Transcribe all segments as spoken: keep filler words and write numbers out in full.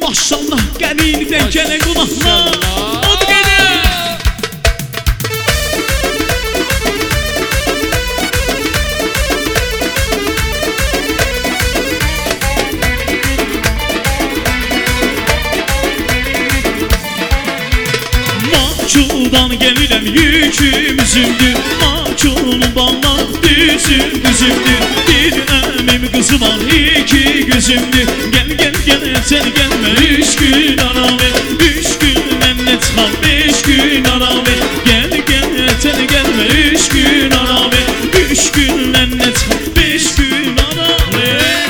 Maşallah gelin de gele kulaklar. Hadi gelin. Maçuldan gelirəm yükümüzümdür. Maçulun ballar düzüm düzümdür. Bir əmim qızı var iki gözümdür. Gel gel gel sen gelme üç gün ara ver. Üç gün mənlə çıxar beş gün ara ver. Gel gel sen gelme üç gün ara ver. Üç gün mənlə çıxar beş gün ara ver.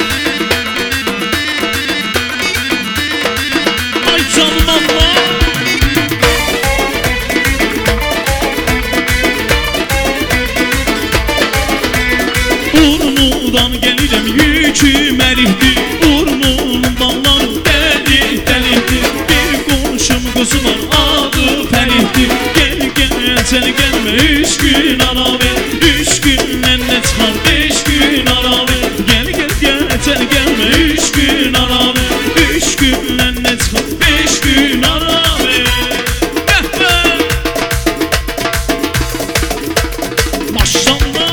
Ay canım Allah. Urnu'dan gelirəm yüküm ərikdir. Urnu'nun balları dəli dəlidir. Bir qonşum qızı var adı Fərihdir. Gel gel sen gelme üç gün ara ver. Üç gün mənlə çıxar beş gün ara ver. Gel gel gel sen gelme üç gün ara ver. Üç gün mənlə çıxar beş gün ara ver. Maşallah.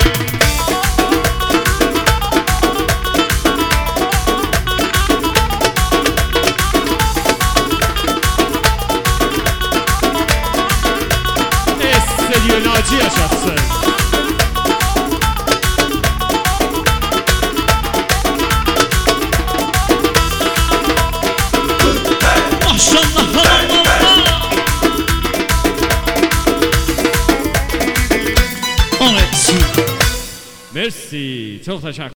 Yönü acı yaşatsın. Maşallah Allah. Evet. Merci. Çok teşekkür